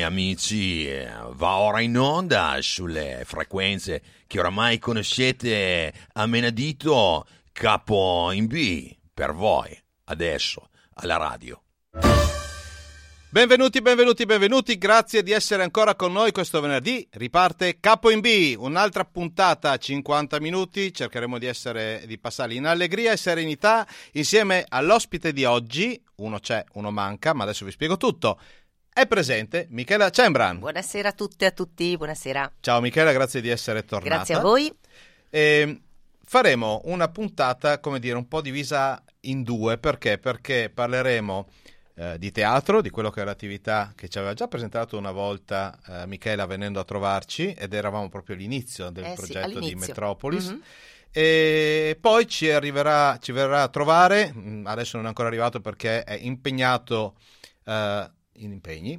amici, va ora in onda sulle frequenze che oramai conoscete a menadito, Capo in B, per voi, adesso, alla radio. Benvenuti, grazie di essere ancora con noi questo venerdì. Riparte Capo in B, un'altra puntata, 50 minuti, cercheremo di passarli in allegria e serenità insieme all'ospite di oggi. Uno c'è, uno manca, ma adesso vi spiego tutto. È presente Michela Cembran. Buonasera a tutte e a tutti, buonasera. Ciao Michela, grazie di essere tornata. Grazie a voi. Faremo una puntata, come dire, un po' divisa in due, perché parleremo di teatro, di quello che è l'attività che ci aveva già presentato una volta Michela venendo a trovarci, ed eravamo proprio all'inizio del progetto di Metropolis. Mm-hmm. E poi ci verrà a trovare, adesso non è ancora arrivato perché è impegnato in impegni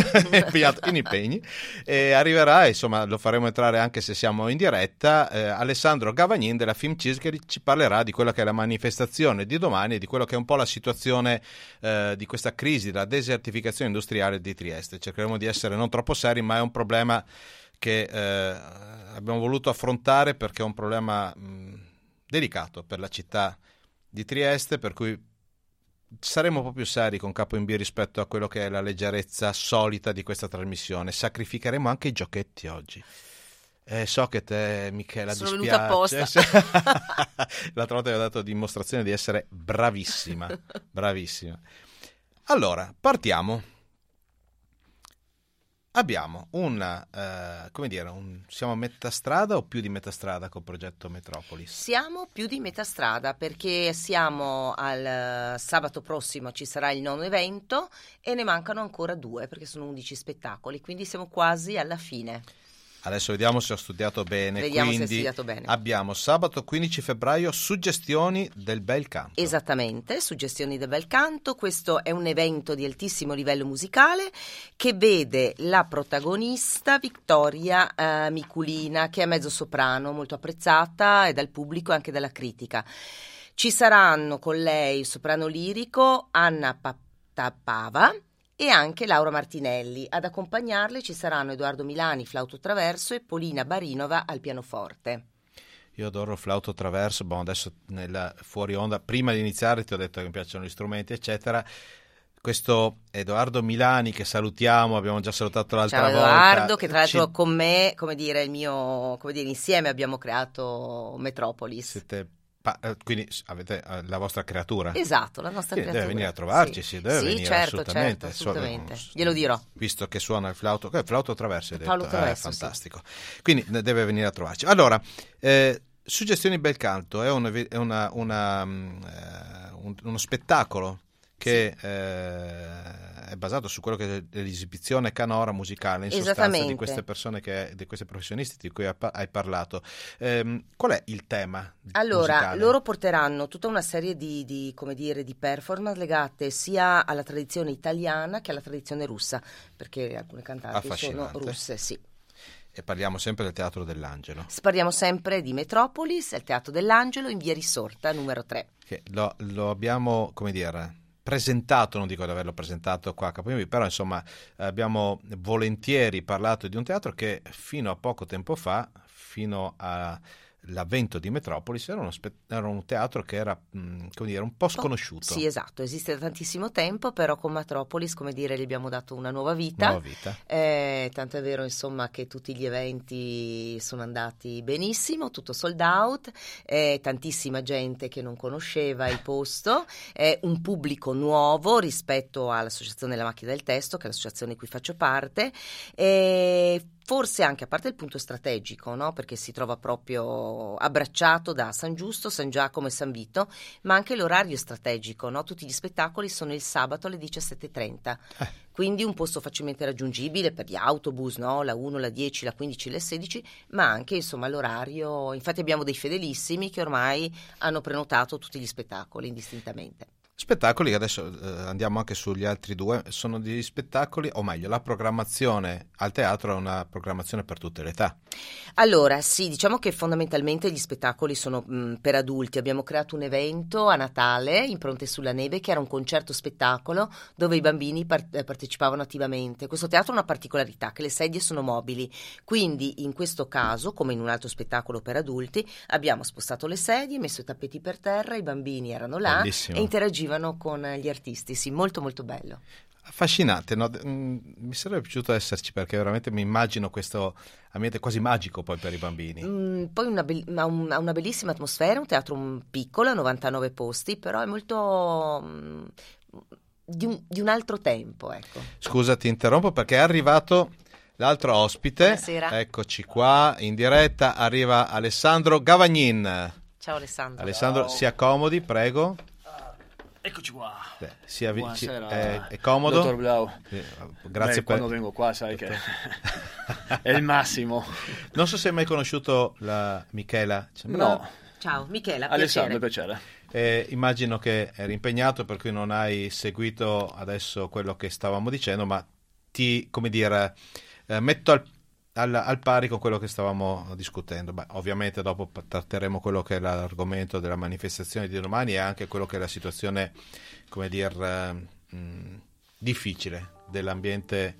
e arriverà, insomma lo faremo entrare anche se siamo in diretta, Alessandro Gavagnin della Film Cheese, che ci parlerà di quella che è la manifestazione di domani e di quello che è un po' la situazione di questa crisi della desertificazione industriale di Trieste. Cercheremo di essere non troppo seri, ma è un problema che abbiamo voluto affrontare perché è un problema delicato per la città di Trieste, per cui saremo un po' più seri con Capo in B rispetto a quello che è la leggerezza solita di questa trasmissione. Sacrificheremo anche i giochetti oggi. So che te, Michela, sono dispiace. venuta apposta. L'altra volta vi ho dato dimostrazione di essere bravissima. Allora, partiamo. Abbiamo siamo a metà strada o più di metà strada col progetto Metropolis? Siamo più di metà strada perché siamo al sabato prossimo, ci sarà il 9° evento e ne mancano ancora 2 perché sono 11 spettacoli, quindi siamo quasi alla fine. Adesso vediamo se ho studiato bene. Vediamo quindi se hai studiato bene. Abbiamo sabato 15 febbraio Suggestioni del bel canto. Esattamente, Suggestioni del bel canto. Questo è un evento di altissimo livello musicale che vede la protagonista Vittoria Miculina, che è mezzo soprano, molto apprezzata e dal pubblico e anche dalla critica. Ci saranno con lei soprano lirico Anna Pattapava e anche Laura Martinelli. Ad accompagnarle ci saranno Edoardo Milani, flauto traverso, e Polina Barinova al pianoforte. Io adoro flauto traverso, adesso nella fuori onda, prima di iniziare ti ho detto che mi piacciono gli strumenti, eccetera. Questo Edoardo Milani, che salutiamo, abbiamo già salutato l'altra volta. Ciao Edoardo, che tra l'altro con me, insieme abbiamo creato Metropolis. Quindi avete la vostra creatura. Esatto, la nostra creatura. Deve venire a trovarci, deve venire, certo, assolutamente. Glielo dirò. Visto che suona il flauto traverso, traverso, fantastico. Sì. Quindi deve venire a trovarci. Allora, Suggestioni bel canto è uno spettacolo che è basato su quello che è l'esibizione canora musicale, in sostanza, di queste persone, di questi professionisti di cui hai parlato. Qual è il tema musicale? Loro porteranno tutta una serie di performance legate sia alla tradizione italiana che alla tradizione russa, perché alcune cantanti sono russe, sì. E parliamo sempre del Teatro dell'Angelo. Parliamo sempre di Metropolis, il Teatro dell'Angelo in via Risorta, numero 3. Che lo abbiamo, presentato, non dico di averlo presentato qua a Capoimbi, però insomma abbiamo volentieri parlato di un teatro che fino a poco tempo fa, fino all'avvento di Metropolis, era un teatro che era un po' sconosciuto. Sì, esatto, esiste da tantissimo tempo, però con Metropolis, gli abbiamo dato una nuova vita. Tanto è vero, insomma, che tutti gli eventi sono andati benissimo, tutto sold out, tantissima gente che non conosceva il posto, un pubblico nuovo rispetto all'Associazione La Macchina del Testo, che è l'associazione di cui faccio parte, forse anche a parte il punto strategico, no? Perché si trova proprio abbracciato da San Giusto, San Giacomo e San Vito, ma anche l'orario strategico, no? Tutti gli spettacoli sono il sabato alle 17:30, quindi un posto facilmente raggiungibile per gli autobus, no? La 1, la 10, la 15, la 16, ma anche l'orario. Infatti abbiamo dei fedelissimi che ormai hanno prenotato tutti gli spettacoli indistintamente. Spettacoli, adesso andiamo anche sugli altri due, sono degli spettacoli, o meglio, la programmazione al teatro è una programmazione per tutte le età. Allora, sì, diciamo che fondamentalmente gli spettacoli sono per adulti. Abbiamo creato un evento a Natale, Impronte sulla neve, che era un concerto spettacolo dove i bambini partecipavano attivamente. Questo teatro ha una particolarità, che le sedie sono mobili, quindi in questo caso, come in un altro spettacolo per adulti, abbiamo spostato le sedie, messo i tappeti per terra, i bambini erano là. Bellissimo. E interagivano con gli artisti, sì, molto molto bello. Affascinante, no? Mi sarebbe piaciuto esserci, perché veramente mi immagino questo ambiente quasi magico poi per i bambini. Poi ha una bellissima atmosfera, un teatro piccolo, 99 posti, però è molto di un altro tempo, ecco. Scusa, ti interrompo perché è arrivato l'altro ospite. Buonasera. Eccoci qua in diretta, arriva Alessandro Gavagnin. Ciao Alessandro. Alessandro, si accomodi, prego. Eccoci qua. È comodo? Dottor Blau. Sì, grazie. Quando vengo qua sai che è il massimo. Non so se hai mai conosciuto la Michela. No. Ciao Michela, Alessandro, piacere. Immagino che eri impegnato, per cui non hai seguito adesso quello che stavamo dicendo, ma ti, come dire, metto al pari con quello che stavamo discutendo. Ovviamente dopo tratteremo quello che è l'argomento della manifestazione di domani e anche quello che è la situazione, come dire, difficile dell'ambiente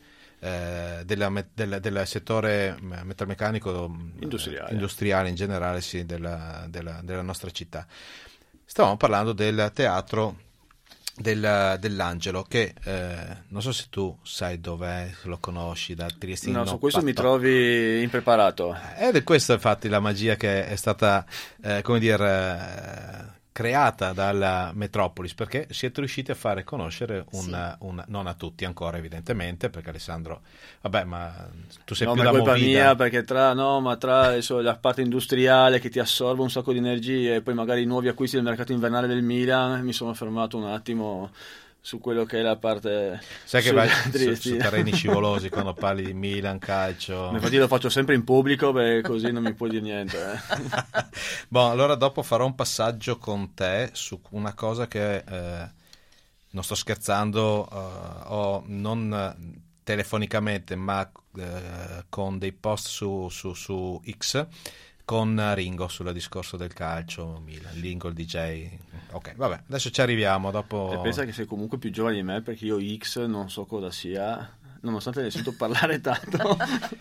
del settore metalmeccanico industriale in generale, sì, della nostra città. Stavamo parlando del teatro dell'Angelo, che non so se tu sai dov'è, se lo conosci da Triestino. No, su questo mi trovi impreparato. Ed è questa infatti la magia che è stata come dire creata dalla Metropolis, perché siete riusciti a fare conoscere non a tutti ancora evidentemente, perché Alessandro, vabbè, ma tu sei più da colpa movida. mia, perché tra la parte industriale che ti assorbe un sacco di energie e poi magari i nuovi acquisti del mercato invernale del Milan, mi sono fermato un attimo su quello che è la parte. Sai che vai su terreni scivolosi quando parli di Milan, calcio. Infatti lo faccio sempre in pubblico, perché così non mi puoi dire niente. Bon, allora dopo farò un passaggio con te su una cosa che non sto scherzando, non telefonicamente, ma con dei post su X con Ringo sul discorso del calcio, Milan, Ringo il DJ. Ok, vabbè, adesso ci arriviamo dopo. E pensa che sei comunque più giovane di me, perché io X non so cosa sia, nonostante ne sento parlare tanto.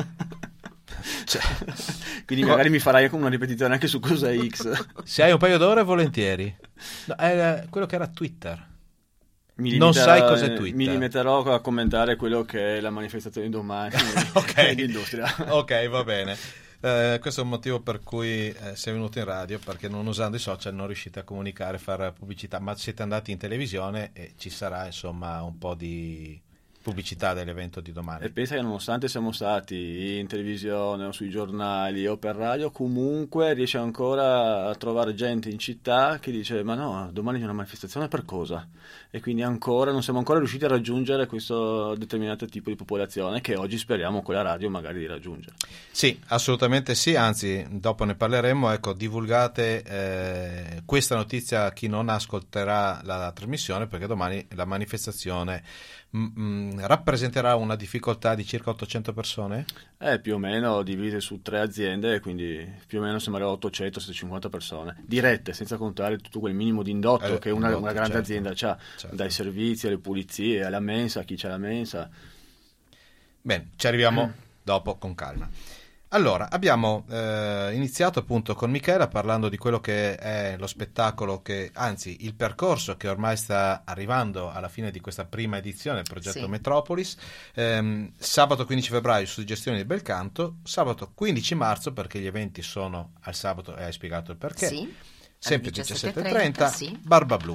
Quindi magari mi farai una ripetizione anche su cosa è X. Se hai un paio d'ore, volentieri. No, è quello che era Twitter. Non sai cos'è Twitter. Mi limiterò a commentare quello che è la manifestazione di domani. Ok, di industria. Ok, va bene. Questo è un motivo per cui sei venuto in radio, perché non usando i social non riuscite a comunicare, fare pubblicità, ma siete andati in televisione e ci sarà insomma un po' di pubblicità dell'evento di domani. E pensa che nonostante siamo stati in televisione o sui giornali o per radio, comunque riesce ancora a trovare gente in città che dice: ma no, domani c'è una manifestazione, per cosa? E quindi ancora non siamo ancora riusciti a raggiungere questo determinato tipo di popolazione che oggi speriamo con la radio magari di raggiungere. Sì, assolutamente sì, anzi dopo ne parleremo. Ecco, divulgate questa notizia a chi non ascolterà la trasmissione, perché domani la manifestazione rappresenterà una difficoltà di circa 800 persone? Più o meno divise su 3 aziende, quindi più o meno sembrerà 800-750 persone dirette, senza contare tutto quel minimo di indotto che una grande azienda ha, certo. Dai servizi alle pulizie, alla mensa, a chi c'è la mensa. Bene, ci arriviamo dopo con calma. Allora, abbiamo iniziato appunto con Michela parlando di quello che è lo spettacolo, anzi il percorso che ormai sta arrivando alla fine di questa prima edizione del progetto Metropolis. Sabato 15 febbraio Suggestioni di Belcanto, sabato 15 marzo, perché gli eventi sono al sabato e hai spiegato il perché, sempre 17:30, Barba Blu.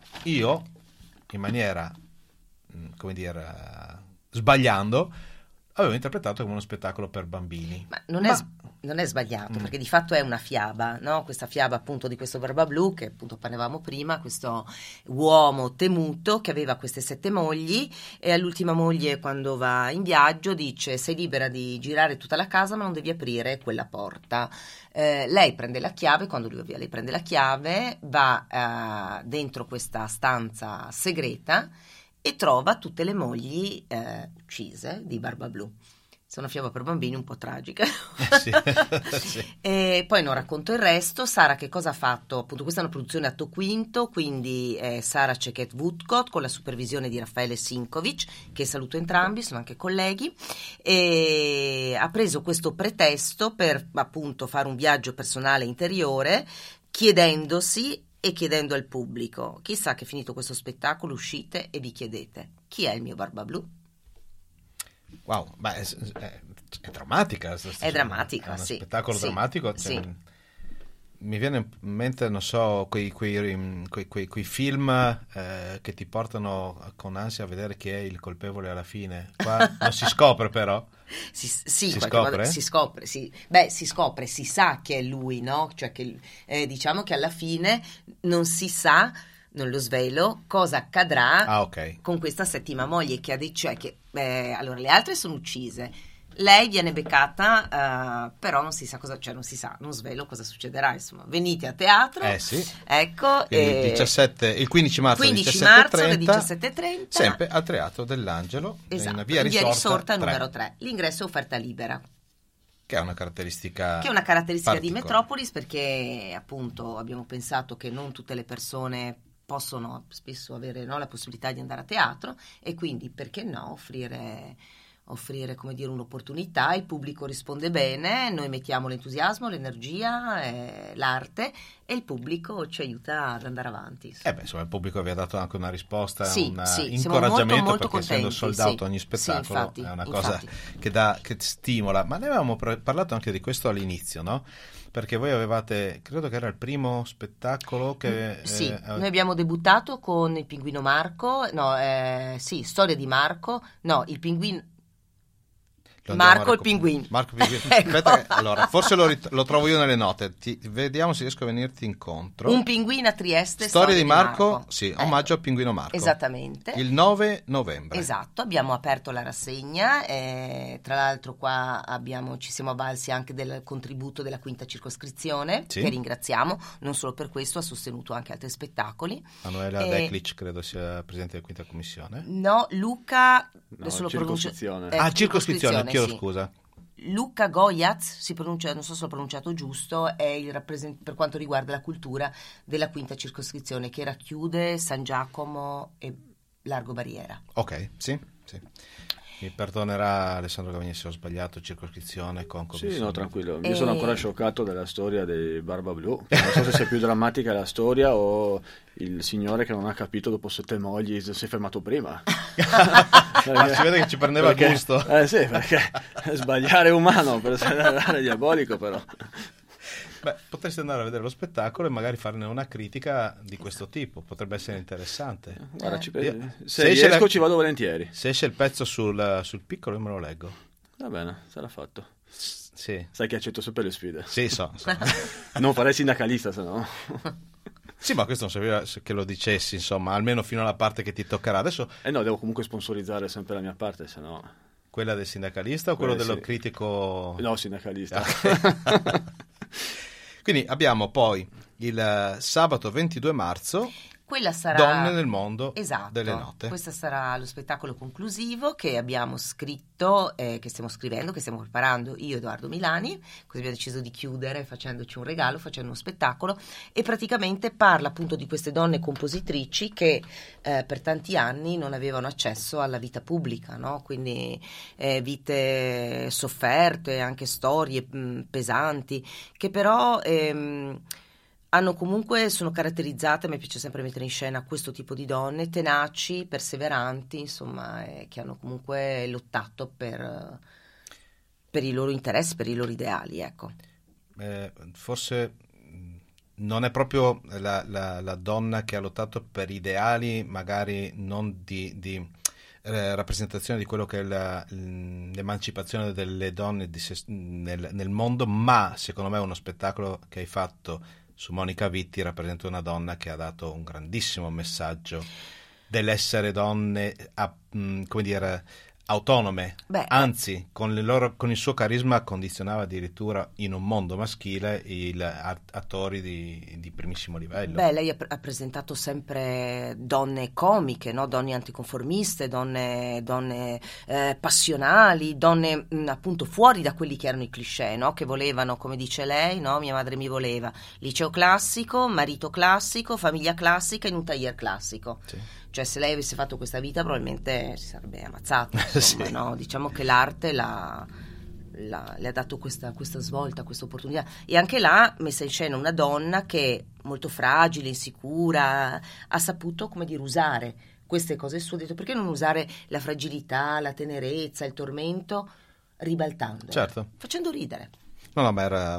Io, in maniera, come dire, sbagliando, avevo interpretato come uno spettacolo per bambini. Ma non è sbagliato, perché di fatto è una fiaba, no? Questa fiaba appunto di questo Barbablù, che appunto parlavamo prima, questo uomo temuto che aveva queste 7 mogli, e all'ultima moglie, quando va in viaggio, dice: sei libera di girare tutta la casa ma non devi aprire quella porta. Lei prende la chiave, quando lui va via lei prende la chiave, va dentro questa stanza segreta e trova tutte le mogli uccise di Barbablù. È una fiaba per bambini un po' tragica. Sì. Sì. E poi non racconto il resto. Sara che cosa ha fatto? Appunto, questa è una produzione atto quinto, quindi Sara Ceket-Woodcott con la supervisione di Raffaele Sinkovic, che saluto entrambi, sono anche colleghi, e ha preso questo pretesto per appunto fare un viaggio personale interiore, chiedendosi e chiedendo al pubblico: chissà che finito questo spettacolo uscite e vi chiedete: chi è il mio Barbablù? Wow, beh, è drammatica. È drammatica, è uno sì. spettacolo sì, drammatico. sì. Mi viene in mente, non so, quei film che ti portano con ansia a vedere chi è il colpevole alla fine. Qua non si scopre però. Si scopre, sì. Beh, si scopre, si sa che è lui, no? Cioè che diciamo che alla fine non si sa, non lo svelo, cosa accadrà Ok. con questa 7ª moglie che ha detto, cioè che allora le altre sono uccise, lei viene beccata, però non si sa cosa, cioè non si sa, non svelo cosa succederà, insomma. Venite a teatro. Sì. Ecco, il 15 marzo, 15 marzo alle 17:30, 17:30, sempre al Teatro dell'Angelo, esatto, in via Risorta 3, numero 3. L'ingresso è offerta libera. che è una caratteristica Che è una caratteristica di Metropolis, perché appunto abbiamo pensato che non tutte le persone possono spesso avere, no, la possibilità di andare a teatro, e quindi perché no offrire come dire un'opportunità. Il pubblico risponde bene, noi mettiamo l'entusiasmo, l'energia, l'arte, e il pubblico ci aiuta ad andare avanti. Insomma, il pubblico vi ha dato anche una risposta, un sì, incoraggiamento, molto perché essendo sold out ogni spettacolo, infatti, è una cosa che stimola. Ma ne avevamo parlato anche di questo all'inizio, no? Perché voi avevate, credo che era il primo spettacolo che... noi abbiamo debuttato con il Pinguino Marco, Storia di Marco, il Pinguino... Marco il Pinguino. Marco Pinguino. Ecco. Aspetta, allora, forse lo trovo io nelle note. Vediamo se riesco a venirti incontro. Un pinguino a Trieste. Storia di Marco. Sì, omaggio al Pinguino Marco. Esattamente. Il 9 novembre. Esatto, abbiamo aperto la rassegna. Tra l'altro qua ci siamo avvalsi anche del contributo della 5ª circoscrizione, che ringraziamo. Non solo per questo, ha sostenuto anche altri spettacoli. Manuela Declic credo sia presidente della 5ª commissione. No, Luca... adesso lo pronuncio. Circoscrizione. Chiedo scusa. Luca Goiaz si pronuncia, non so se l'ho pronunciato giusto, è il per quanto riguarda la cultura della 5ª circoscrizione, che racchiude San Giacomo e Largo Barriera. Ok, sì. Mi perdonerà Alessandro Gavagnini se ho sbagliato, circoscrizione con commissione. Sì, no, tranquillo. Io sono ancora scioccato della storia dei Barbablù. Non so se sia più drammatica la storia o il signore che non ha capito dopo 7 mogli si è fermato prima. Si vede che ci prendeva gusto. Sì, perché sbagliare è umano, per essere diabolico però. Beh, potresti andare a vedere lo spettacolo e magari farne una critica di questo tipo, potrebbe essere interessante. Guarda, se riesco ci vado volentieri. Se esce il pezzo sul piccolo io me lo leggo. Va bene, sarà fatto. Sì. Sai che accetto sempre le sfide. Sì, so. Non farei sindacalista, se no. Sì, ma questo non serviva che lo dicessi, insomma, almeno fino alla parte che ti toccherà. Adesso no, devo comunque sponsorizzare sempre la mia parte, se no... Quella del sindacalista o quello dello critico? No, sindacalista. Quindi abbiamo poi il sabato 22 marzo Quella sarà Donne nel mondo delle note. Questo sarà lo spettacolo conclusivo che abbiamo scritto, che stiamo scrivendo, che stiamo preparando io e Edoardo Milani, così abbiamo deciso di chiudere facendoci un regalo, facendo uno spettacolo, e praticamente parla appunto di queste donne compositrici che per tanti anni non avevano accesso alla vita pubblica, no? Quindi vite sofferte, anche storie pesanti, che però sono caratterizzate, a me piace sempre mettere in scena questo tipo di donne, tenaci, perseveranti, insomma, che hanno comunque lottato per i loro interessi, per i loro ideali, ecco. Forse non è proprio la donna che ha lottato per ideali, magari non di rappresentazione di quello che è l'emancipazione delle donne nel mondo, ma secondo me uno spettacolo che hai fatto su Monica Vitti rappresenta una donna che ha dato un grandissimo messaggio dell'essere donne come dire, autonome. Anzi, con il suo carisma condizionava addirittura in un mondo maschile attori di primissimo livello. Lei ha presentato sempre donne comiche, no? Donne anticonformiste, donne passionali, donne appunto fuori da quelli che erano i cliché, no? Che volevano, come dice lei, no? Mia madre mi voleva liceo classico, marito classico, famiglia classica in un tailleur classico. Sì. Cioè, se lei avesse fatto questa vita probabilmente si sarebbe ammazzata, insomma, sì. No? Diciamo che l'arte le ha dato questa svolta, questa opportunità, e anche là messa in scena una donna che molto fragile, insicura, ha saputo, come dire, usare queste cose sue. Ha detto: perché non usare la fragilità, la tenerezza, il tormento, ribaltando, certo, facendo ridere. No, ma era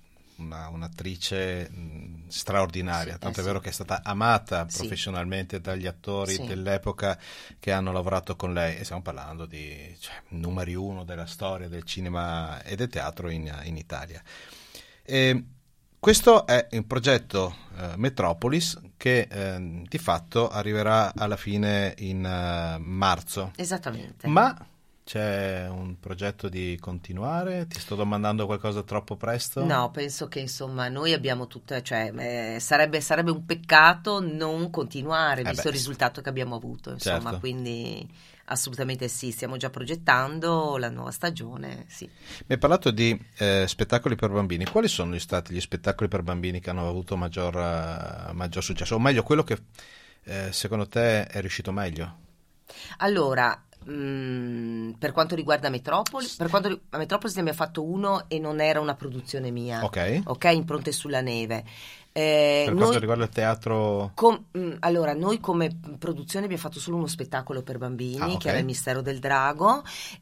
un'attrice straordinaria, sì, tanto è vero che è stata amata professionalmente dagli attori dell'epoca che hanno lavorato con lei, e stiamo parlando di numeri uno della storia del cinema e del teatro in Italia. E questo è un progetto Metropolis che di fatto arriverà alla fine in marzo. Esattamente. Ma c'è un progetto di continuare? Ti sto domandando qualcosa troppo presto? No, penso che insomma noi abbiamo sarebbe un peccato non continuare, visto il risultato che abbiamo avuto, insomma, certo. Quindi assolutamente sì, stiamo già progettando la nuova stagione, sì. Mi hai parlato di spettacoli per bambini. Quali sono stati gli spettacoli per bambini che hanno avuto maggior successo? O meglio, quello che secondo te è riuscito meglio? Allora, per quanto riguarda Metropolis, a Metropolis ne abbiamo fatto uno e non era una produzione mia, ok, Impronte sulla neve. Per quanto riguarda il teatro, allora noi come produzione abbiamo fatto solo uno spettacolo per bambini, che era Il mistero del drago.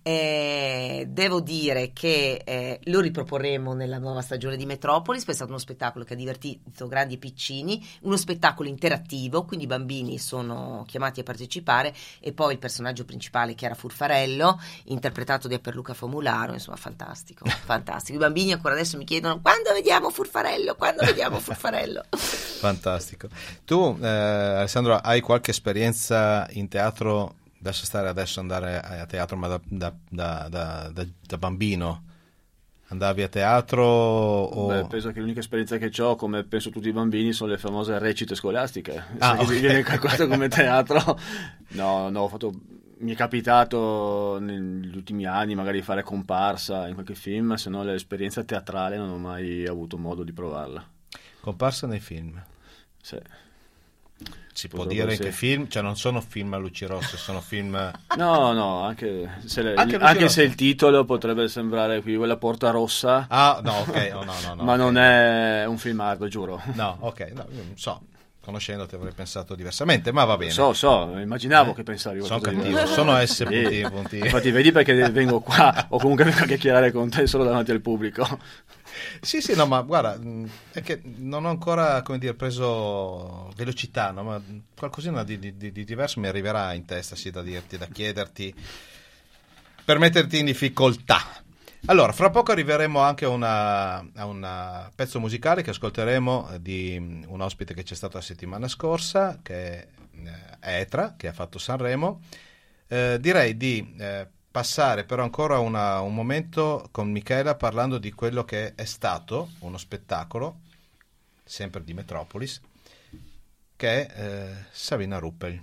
Devo dire che lo riproporremo nella nuova stagione di Metropolis. È stato uno spettacolo che ha divertito grandi e piccini, uno spettacolo interattivo, quindi i bambini sono chiamati a partecipare, e poi il personaggio principale, che era Furfarello, interpretato da Pierluca Famularo, insomma fantastico. I bambini ancora adesso mi chiedono: quando vediamo Furfarello? Fantastico. Tu Alessandro, hai qualche esperienza in teatro? Lascia stare adesso andare a teatro, ma da bambino andavi a teatro? Penso che l'unica esperienza che ho, come penso tutti i bambini, sono le famose recite scolastiche. Se viene calcolato come teatro. No, mi è capitato negli ultimi anni magari di fare comparsa in qualche film, se no l'esperienza teatrale non ho mai avuto modo di provarla. Comparsa nei film? Sì. Si può dire che film? Cioè non sono film a luci rosse, sono film... No, anche se il titolo potrebbe sembrare qui quella Porta Rossa. No, ok, no. Ma non è un film hard, giuro. No, ok, non so. Conoscendoti avrei pensato diversamente, ma va bene. So, immaginavo che pensavi. Sono cattivo, sono S. Punti. Infatti vedi perché vengo qua, o comunque vengo a chiacchierare con te solo davanti al pubblico. Sì, no, ma guarda, è che non ho ancora, come dire, preso velocità, no? Ma qualcosina di diverso mi arriverà in testa, sì, da dirti, da chiederti, per metterti in difficoltà. Allora, fra poco arriveremo anche a un pezzo musicale che ascolteremo di un ospite che c'è stato la settimana scorsa, che è Etra, che ha fatto Sanremo. Direi di passare però ancora un momento con Michela parlando di quello che è stato uno spettacolo, sempre di Metropolis, che è Savina Ruppel.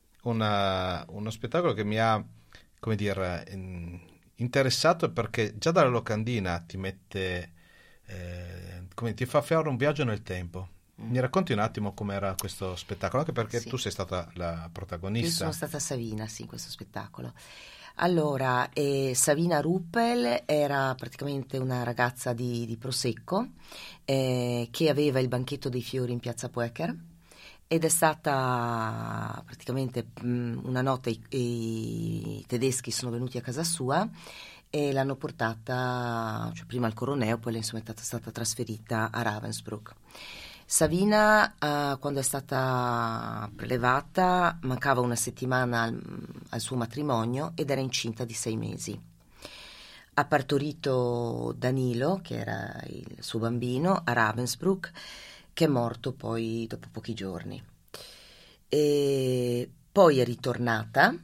Uno spettacolo che mi ha, come dire, interessato, perché già dalla locandina ti mette ti fa fare un viaggio nel tempo. Mi racconti un attimo com'era questo spettacolo, anche perché tu sei stata la protagonista. Io sono stata Savina, sì, in questo spettacolo. Allora, Savina Ruppel era praticamente una ragazza di Prosecco che aveva il banchetto dei fiori in piazza Poecher, ed è stata praticamente una notte i tedeschi sono venuti a casa sua e l'hanno portata, prima al Coroneo, poi insomma è stata trasferita a Ravensbrück. Savina, quando è stata prelevata, mancava una settimana al suo matrimonio ed era incinta di 6 mesi. Ha partorito Danilo, che era il suo bambino, a Ravensbrück, che è morto poi dopo pochi giorni. E poi è ritornata,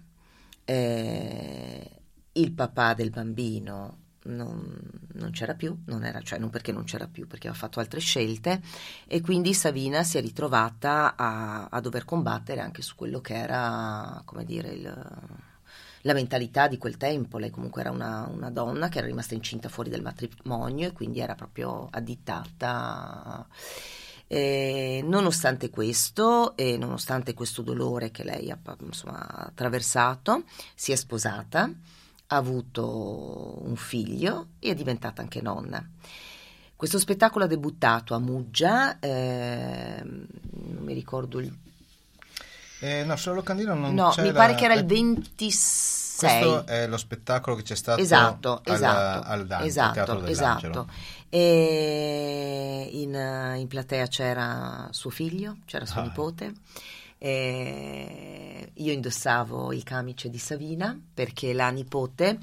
il papà del bambino non c'era più, non perché non c'era più, perché aveva fatto altre scelte, e quindi Savina si è ritrovata a dover combattere anche su quello che era, come dire, la mentalità di quel tempo. Lei comunque era una donna che era rimasta incinta fuori dal matrimonio e quindi era proprio additata. Nonostante questo e nonostante questo dolore che lei ha attraversato, si è sposata, ha avuto un figlio e è diventata anche nonna. Questo spettacolo ha debuttato a Muggia, non mi ricordo il... no, solo Locandino non no, c'era... mi pare che era il 26. Questo è lo spettacolo che c'è stato al Dante, Teatro dell'Angelo. E in platea c'era suo figlio, c'era suo nipote. Io indossavo il camice di Savina perché la nipote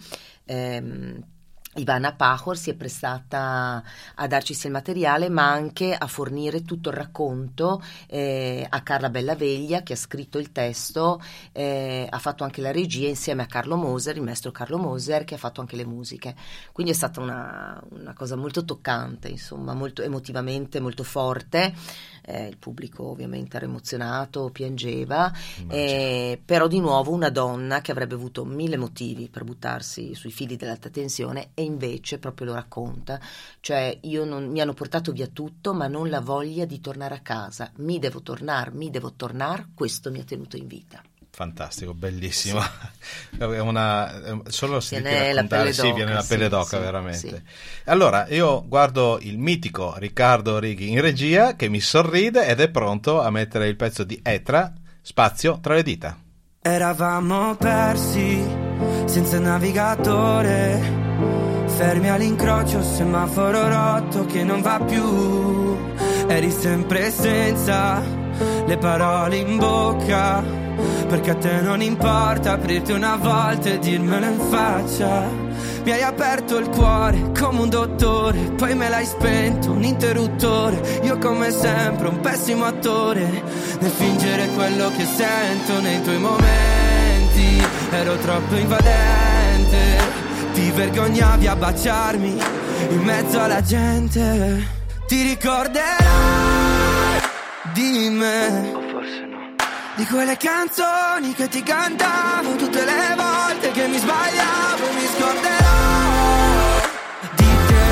Ivana Pachor si è prestata a darci il materiale, ma anche a fornire tutto il racconto a Carla Bellaveglia, che ha scritto il testo, ha fatto anche la regia insieme a Carlo Moser, il maestro Carlo Moser, che ha fatto anche le musiche. Quindi è stata una cosa molto toccante, insomma, molto emotivamente molto forte. Il pubblico ovviamente era emozionato, piangeva, però di nuovo una donna che avrebbe avuto 1000 motivi per buttarsi sui fili dell'alta tensione, e invece proprio lo racconta, cioè mi hanno portato via tutto, ma non la voglia di tornare a casa, mi devo tornare, questo mi ha tenuto in vita. Fantastico, bellissimo. Sì. Solo se viene la pelle d'oca, viene la pelle d'oca, sì, veramente. Sì. Allora, io guardo il mitico Riccardo Righi in regia, che mi sorride ed è pronto a mettere il pezzo di Etra, Spazio tra le dita. Eravamo persi, senza navigatore, fermi all'incrocio, semaforo rotto che non va più. Eri sempre senza le parole in bocca, perché a te non importa aprirti una volta e dirmelo in faccia. Mi hai aperto il cuore come un dottore, poi me l'hai spento, un interruttore. Io come sempre un pessimo attore nel fingere quello che sento. Nei tuoi momenti ero troppo invadente, ti vergognavi a baciarmi in mezzo alla gente. Ti ricorderai di me, o forse no, di quelle canzoni che ti cantavo tutte le volte che mi sbagliavo. Mi scorderò di te,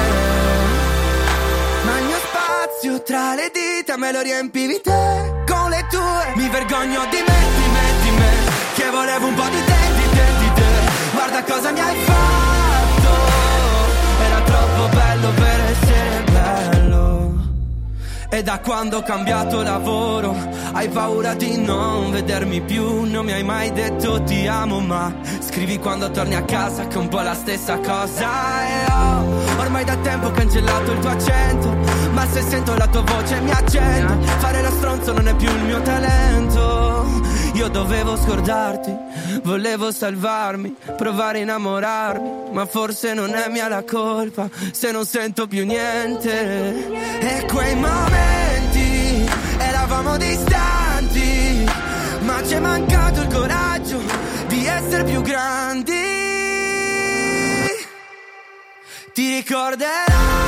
ma il mio spazio tra le dita me lo riempivi te con le tue. Mi vergogno di me, che volevo un po' di te. Guarda cosa mi hai fatto, era troppo bello per essere bello. E da quando ho cambiato lavoro hai paura di non vedermi più. Non mi hai mai detto ti amo, ma scrivi quando torni a casa che è un po' la stessa cosa. E ho ormai da tempo cancellato il tuo accento, ma se sento la tua voce mi accendo. Fare lo stronzo non è più il mio talento. Io dovevo scordarti, volevo salvarmi, provare a innamorarmi, ma forse non è mia la colpa se non sento più niente. E quei momenti eravamo distanti, ma c'è mancato il coraggio di essere più grandi. Ti ricorderai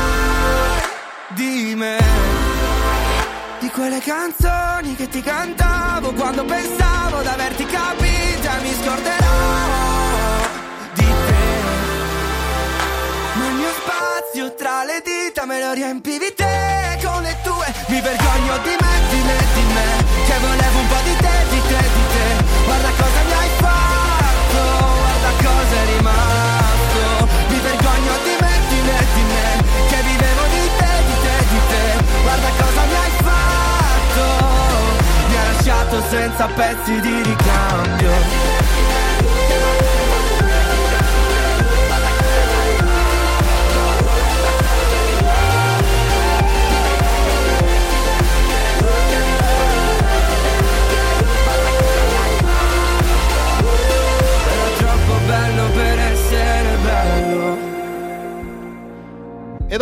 di me, di quelle canzoni che ti cantavo quando pensavo d'averti capita. Mi scorderò di te, ma il mio spazio tra le dita me lo riempivi te con le tue. Mi vergogno di me, che volevo un po' di te. Guarda cosa mi hai fatto, guarda cosa è rimasto. Mi vergogno di me, che vivevo di te. Guarda cosa mi hai fatto, mi hai lasciato senza pezzi di ricambio.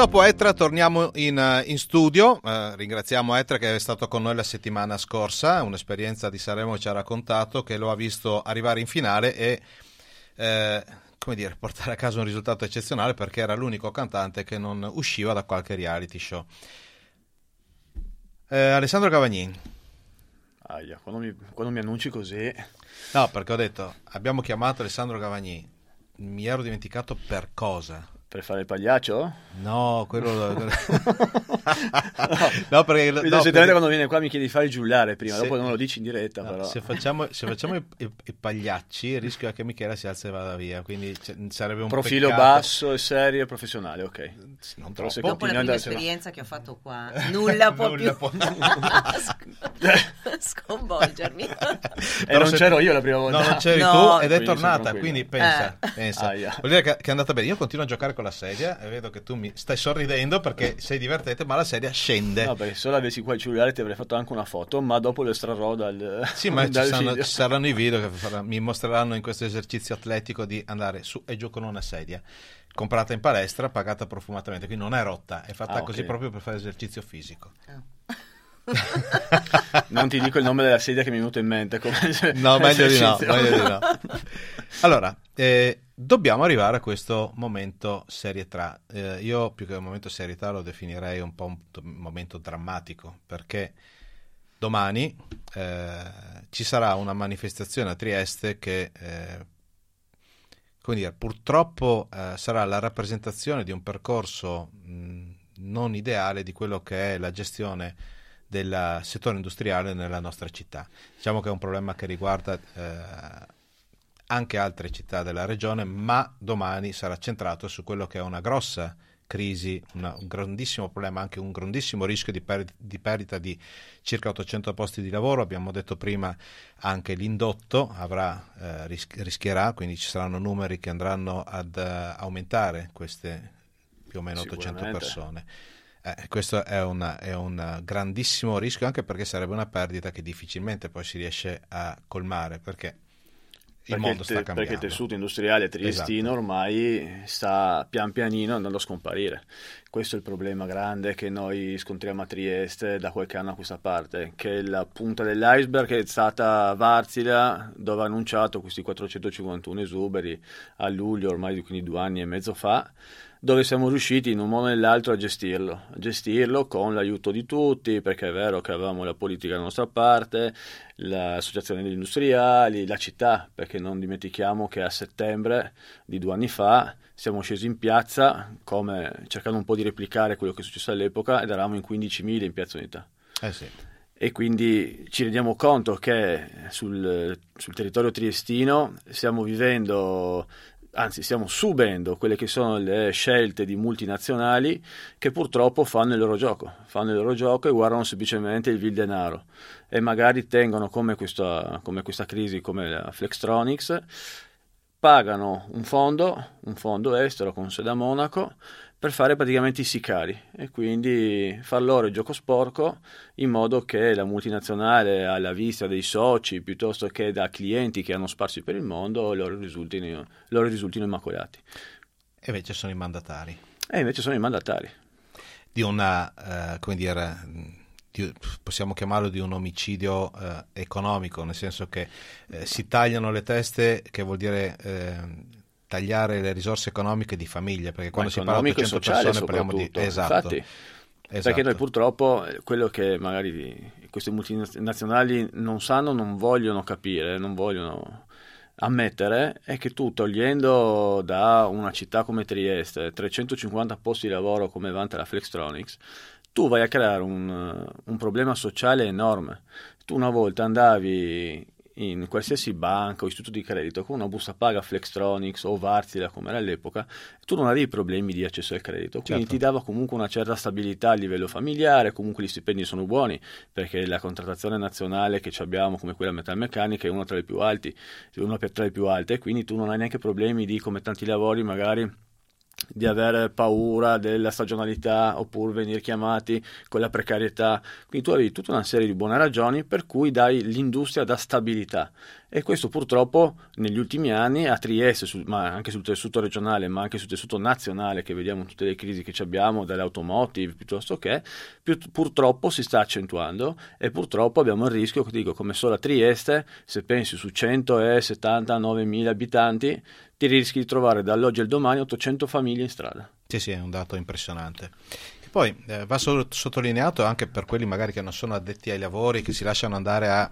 dopo Ettra torniamo in studio. Ringraziamo Ettra che è stato con noi la settimana scorsa, un'esperienza di Sanremo ci ha raccontato, che lo ha visto arrivare in finale e portare a casa un risultato eccezionale, perché era l'unico cantante che non usciva da qualche reality show. Alessandro Gavagnin. Aia, quando mi annunci così... No, perché ho detto, abbiamo chiamato Alessandro Gavagnin, mi ero dimenticato per cosa? Per fare il pagliaccio? No, quello... no, perché... quando viene qua mi chiedi di fare il giullare prima, dopo non lo dici in diretta, no, però... Se facciamo i pagliacci, il rischio è che Michela si alza e vada via, quindi sarebbe un profilo peccato. Basso e serio e professionale, ok. Non troppo. Dopo la prima esperienza che ho fatto qua, nulla può più sconvolgermi. E non c'ero io la prima volta. No, non c'eri tu ed è tornata, quindi pensa. Vuol dire che è andata bene. Io continuo a giocare con la sedia e vedo che tu mi stai sorridendo perché sei divertente, ma la sedia scende. No, perché se solo avessi qua il cellulare ti avrei fatto anche una foto, ma dopo lo estrarrò dal sì, ma dal ci saranno i video che mi mostreranno in questo esercizio atletico di andare su e giù con una sedia comprata in palestra, pagata profumatamente, quindi non è rotta, è fatta così proprio per fare esercizio fisico. Non ti dico il nome della sedia che mi è venuto in mente no, meglio di no. Allora, dobbiamo arrivare a questo momento serietà. Io più che un momento serietà lo definirei un po' un momento drammatico, perché domani ci sarà una manifestazione a Trieste che purtroppo sarà la rappresentazione di un percorso non ideale di quello che è la gestione del settore industriale nella nostra città. Diciamo che è un problema che riguarda anche altre città della regione, ma domani sarà centrato su quello che è una grossa crisi, un grandissimo problema, anche un grandissimo rischio di perdita di circa 800 posti di lavoro. Abbiamo detto prima anche l'indotto rischierà, quindi ci saranno numeri che andranno ad aumentare queste più o meno 800 persone. Questo è un grandissimo rischio, anche perché sarebbe una perdita che difficilmente poi si riesce a colmare, perché il mondo sta cambiando. Perché il tessuto industriale triestino ormai sta pian pianino andando a scomparire. Questo è il problema grande che noi scontriamo a Trieste da qualche anno a questa parte, che la punta dell'iceberg è stata Wärtsilä, dove ha annunciato questi 451 esuberi a luglio, ormai quindi 2 anni e mezzo fa, dove siamo riusciti in un modo o nell'altro a gestirlo con l'aiuto di tutti, perché è vero che avevamo la politica dalla nostra parte, l'associazione degli industriali, la città, perché non dimentichiamo che a settembre di 2 anni fa siamo scesi in piazza cercando un po' di replicare quello che è successo all'epoca, ed eravamo in 15.000 in Piazza Unità. Sì. E quindi ci rendiamo conto che sul territorio triestino stiamo subendo quelle che sono le scelte di multinazionali che purtroppo fanno il loro gioco e guardano semplicemente il vil denaro, e magari tengono come questa crisi, come la Flextronics, pagano un fondo estero con sede a Monaco per fare praticamente i sicari, e quindi far loro il gioco sporco, in modo che la multinazionale, alla vista dei soci piuttosto che da clienti che hanno sparsi per il mondo, loro risultino immacolati. E invece sono i mandatari. Di una, possiamo chiamarlo di un omicidio economico, nel senso che si tagliano le teste, che vuol dire tagliare le risorse economiche di famiglie, perché quando si parla di 800 persone parliamo di... Esatto. Perché noi purtroppo quello che magari queste multinazionali non sanno, non vogliono capire, non vogliono ammettere, è che tu, togliendo da una città come Trieste 350 posti di lavoro come vanta la Flextronics, tu vai a creare un problema sociale enorme. Tu una volta andavi in qualsiasi banca o istituto di credito con una busta paga Flextronics o Wärtsilä come era all'epoca, tu non avevi problemi di accesso al credito, quindi ti dava comunque una certa stabilità a livello familiare. Comunque gli stipendi sono buoni, perché la contrattazione nazionale che abbiamo come quella metalmeccanica è una tra le più alte, e quindi tu non hai neanche problemi di, come tanti lavori magari di avere paura della stagionalità oppure venire chiamati con la precarietà. Quindi tu avevi tutta una serie di buone ragioni per cui l'industria dà stabilità, e questo purtroppo negli ultimi anni a Trieste, ma anche sul tessuto regionale, ma anche sul tessuto nazionale, che vediamo in tutte le crisi che abbiamo, dall'automotive piuttosto che, purtroppo si sta accentuando, e purtroppo abbiamo il rischio, dico, come solo a Trieste, se pensi su 179.000 abitanti, ti rischi di trovare dall'oggi al domani 800 famiglie in strada. Sì, è un dato impressionante. E poi va sottolineato anche per quelli magari che non sono addetti ai lavori, che si lasciano andare a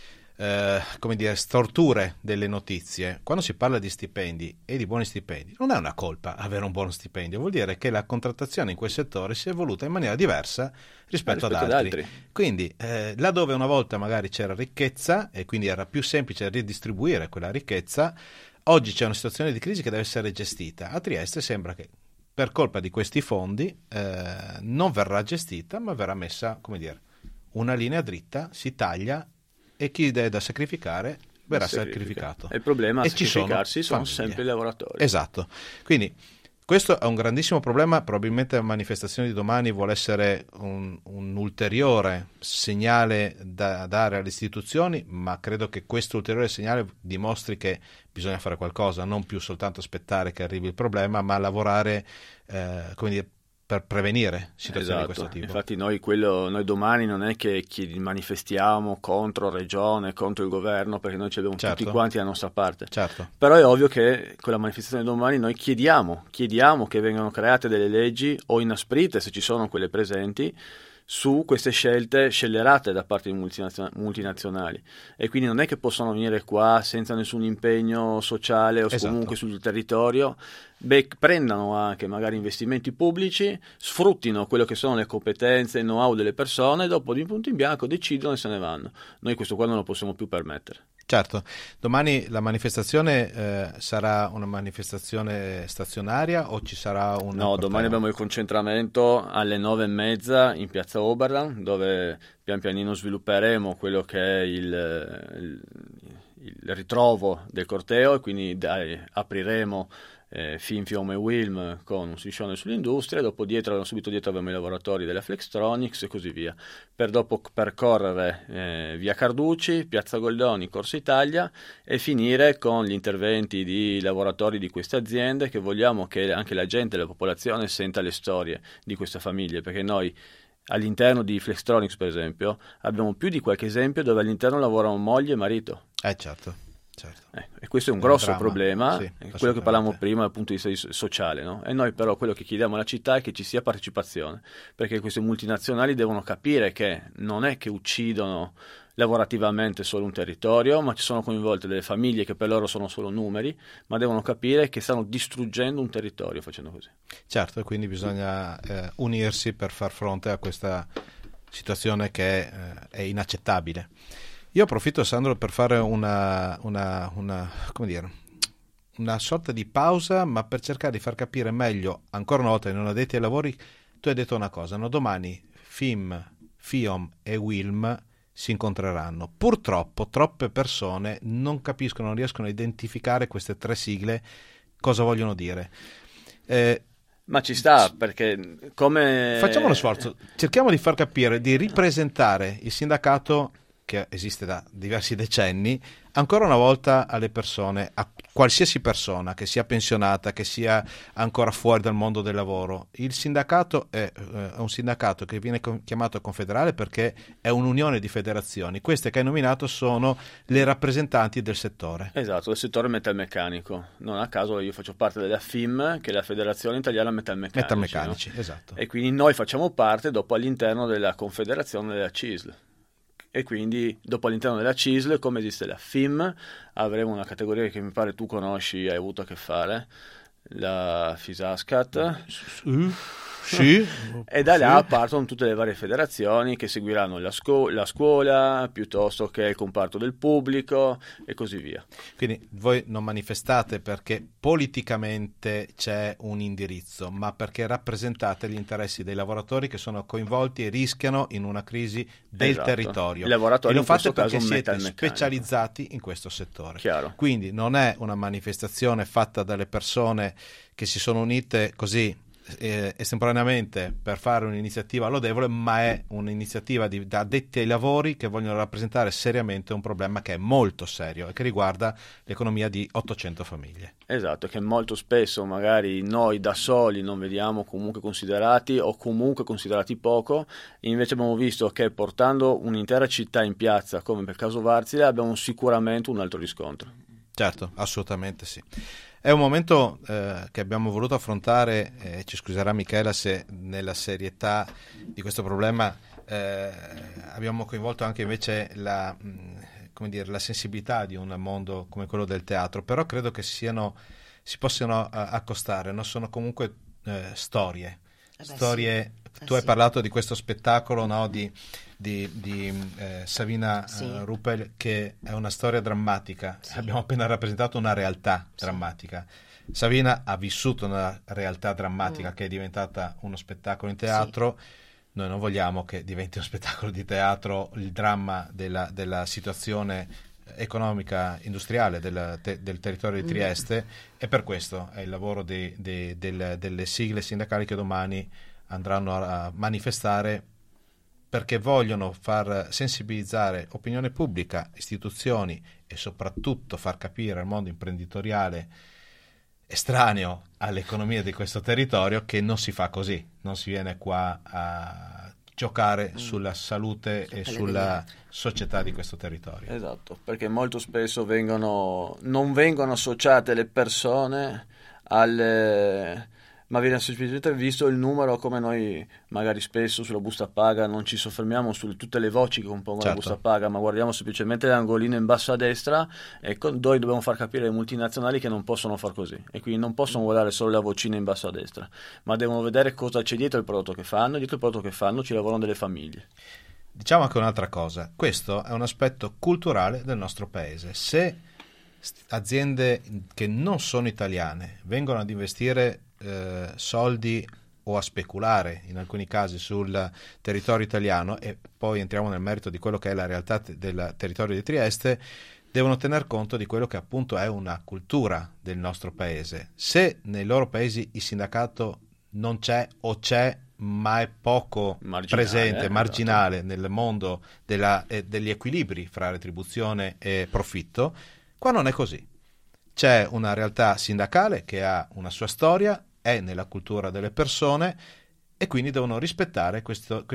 storture delle notizie. Quando si parla di stipendi e di buoni stipendi, non è una colpa avere un buono stipendio, vuol dire che la contrattazione in quel settore si è evoluta in maniera diversa rispetto ad altri. Quindi laddove una volta magari c'era ricchezza e quindi era più semplice ridistribuire quella ricchezza, oggi c'è una situazione di crisi che deve essere gestita. A Trieste sembra che per colpa di questi fondi non verrà gestita, ma verrà messa, come dire, una linea dritta, si taglia, e chi è da sacrificare verrà sacrificato. E il problema a sacrificarsi sono famiglie. sempre i lavoratori. Esatto. Quindi questo è un grandissimo problema. Probabilmente la manifestazione di domani vuole essere un ulteriore segnale da dare alle istituzioni, ma credo che questo ulteriore segnale dimostri che bisogna fare qualcosa, non più soltanto aspettare che arrivi il problema, ma lavorare come dire, per prevenire situazioni di questo tipo. Infatti noi domani non è che manifestiamo contro Regione, contro il governo, perché noi ci abbiamo tutti quanti la nostra parte. Certo. Però è ovvio che con la manifestazione domani noi chiediamo che vengano create delle leggi o inasprite, se ci sono quelle presenti, su queste scelte scellerate da parte di multinazionali, e quindi non è che possono venire qua senza nessun impegno sociale o comunque sul territorio. Prendano anche magari investimenti pubblici, sfruttino quello che sono le competenze e il know-how delle persone, dopo di punto in bianco decidono e se ne vanno. Noi questo qua non lo possiamo più permettere. Certo, domani la manifestazione sarà una manifestazione stazionaria o ci sarà un... No, domani abbiamo il concentramento alle 9:30 in piazza Oberland, dove pian pianino svilupperemo quello che è il ritrovo del corteo, e quindi apriremo Film, Fiume e Wilm con un striscione sull'industria, dopo subito dietro avremo i lavoratori della Flextronics e così via, per dopo percorrere via Carducci, piazza Goldoni, Corso Italia, e finire con gli interventi di lavoratori di queste aziende, che vogliamo che anche la gente, la popolazione senta le storie di queste famiglie, perché noi all'interno di Flextronics, per esempio, abbiamo più di qualche esempio dove all'interno lavorano moglie e marito. Certo. E questo è un grosso problema, quello che parlavamo prima dal punto di vista sociale, no? E noi però quello che chiediamo alla città è che ci sia partecipazione, perché queste multinazionali devono capire che non è che uccidono lavorativamente solo un territorio, ma ci sono coinvolte delle famiglie che per loro sono solo numeri, ma devono capire che stanno distruggendo un territorio facendo così. Certo, e quindi bisogna unirsi per far fronte a questa situazione che è inaccettabile. Io approfitto, Sandro, per fare una sorta di pausa, ma per cercare di far capire meglio, ancora una volta, ai non addetti ai lavori. Tu hai detto una cosa, no? Domani FIM, FIOM e WILM si incontreranno. Purtroppo troppe persone non capiscono, non riescono a identificare queste tre sigle, cosa vogliono dire. Ma ci sta, perché come... Facciamo uno sforzo, cerchiamo di far capire, di ripresentare il sindacato che esiste da diversi decenni, ancora una volta alle persone, a qualsiasi persona, che sia pensionata, che sia ancora fuori dal mondo del lavoro. Il sindacato è un sindacato che viene chiamato confederale perché è un'unione di federazioni. Queste che hai nominato sono le rappresentanti del settore. Esatto, del settore metalmeccanico. Non a caso io faccio parte della FIM, che è la Federazione Italiana Metalmeccanici. No? Esatto. E quindi noi facciamo parte dopo all'interno della confederazione della CISL. E quindi dopo all'interno della CISL, come esiste la FIM, avremo una categoria che mi pare tu conosci, hai avuto a che fare, la FISASCAT. Sì. E da là partono tutte le varie federazioni che seguiranno la scuola, piuttosto che il comparto del pubblico e così via. Quindi voi non manifestate perché politicamente c'è un indirizzo, ma perché rappresentate gli interessi dei lavoratori che sono coinvolti e rischiano in una crisi del territorio. I lavoratori e lo in fate questo perché caso siete metalmeccanico. specializzati in questo settore. Chiaro. Quindi non è una manifestazione fatta dalle persone che si sono unite così estemporaneamente per fare un'iniziativa lodevole, ma è un'iniziativa da addetti ai lavori che vogliono rappresentare seriamente un problema che è molto serio e che riguarda l'economia di 800 famiglie. Esatto, che molto spesso magari noi da soli non vediamo comunque considerati o comunque considerati poco, invece abbiamo visto che portando un'intera città in piazza, come per caso Varzile, abbiamo sicuramente un altro riscontro. Certo, assolutamente sì. È un momento che abbiamo voluto affrontare, ci scuserà Michela se nella serietà di questo problema abbiamo coinvolto anche invece la sensibilità di un mondo come quello del teatro, però credo che si possano accostare, no? Sono comunque storie. Storie. Tu hai parlato di questo spettacolo, no? di Savina Ruppel, che è una storia drammatica. Abbiamo appena rappresentato una realtà drammatica. Savina ha vissuto una realtà drammatica che è diventata uno spettacolo in teatro. Noi non vogliamo che diventi uno spettacolo di teatro il dramma della situazione economica industriale del territorio di Trieste, e per questo è il lavoro delle sigle sindacali che domani andranno a manifestare, perché vogliono far sensibilizzare opinione pubblica, istituzioni e soprattutto far capire al mondo imprenditoriale estraneo all'economia di questo territorio che non si fa così, non si viene qua a giocare sulla salute e sulla società di questo territorio. Esatto, perché molto spesso non vengono associate le persone ma viene semplicemente visto il numero, come noi magari spesso sulla busta paga non ci soffermiamo su tutte le voci che compongono la busta paga, ma guardiamo semplicemente l'angolino in basso a destra, e noi dobbiamo far capire ai multinazionali che non possono far così, e quindi non possono guardare solo la vocina in basso a destra, ma devono vedere cosa c'è dietro il prodotto che fanno. Dietro il prodotto che fanno ci lavorano delle famiglie. Diciamo anche un'altra cosa: questo è un aspetto culturale del nostro paese. Se aziende che non sono italiane vengono ad investire soldi o a speculare in alcuni casi sul territorio italiano, e poi entriamo nel merito di quello che è la realtà del territorio di Trieste, devono tener conto di quello che appunto è una cultura del nostro paese. Se nei loro paesi il sindacato non c'è o c'è, ma è poco presente, marginale nel mondo degli equilibri fra retribuzione e profitto, qua non è così. C'è una realtà sindacale che ha una sua storia, è nella cultura delle persone, e quindi devono rispettare queste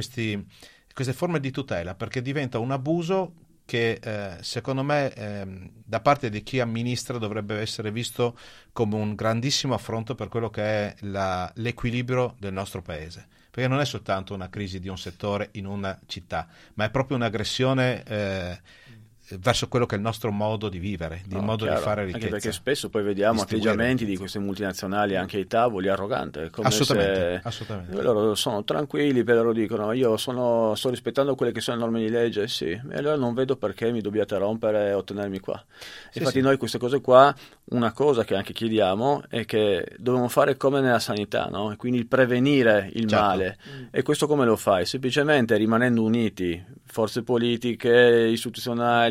forme di tutela, perché diventa un abuso che secondo me da parte di chi amministra dovrebbe essere visto come un grandissimo affronto per quello che è l'equilibrio del nostro paese, perché non è soltanto una crisi di un settore in una città, ma è proprio un'aggressione verso quello che è il nostro modo di vivere, di fare ricchezza. Anche perché spesso poi vediamo atteggiamenti di queste multinazionali anche ai tavoli arroganti, come assolutamente. Loro sono tranquilli, però loro dicono io sto rispettando quelle che sono le norme di legge, e allora non vedo perché mi dobbiate rompere o tenermi qua. Infatti noi queste cose qua, una cosa che anche chiediamo è che dobbiamo fare come nella sanità, no? E quindi il prevenire il male. E questo come lo fai? Semplicemente rimanendo uniti, forze politiche, istituzionali,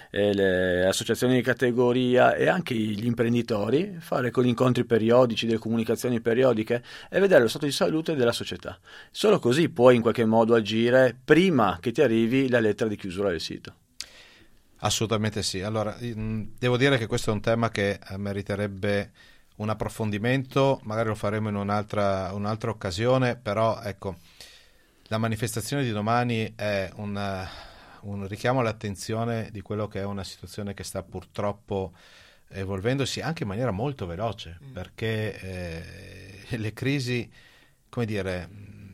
le associazioni di categoria e anche gli imprenditori, fare con gli incontri periodici, delle comunicazioni periodiche e vedere lo stato di salute della società. Solo così puoi in qualche modo agire prima che ti arrivi la lettera di chiusura del sito. Assolutamente sì. Allora, devo dire che questo è un tema che meriterebbe un approfondimento, magari lo faremo in un'altra occasione, però ecco, la manifestazione di domani è un richiamo all'attenzione di quello che è una situazione che sta purtroppo evolvendosi anche in maniera molto veloce, perché le crisi, come dire,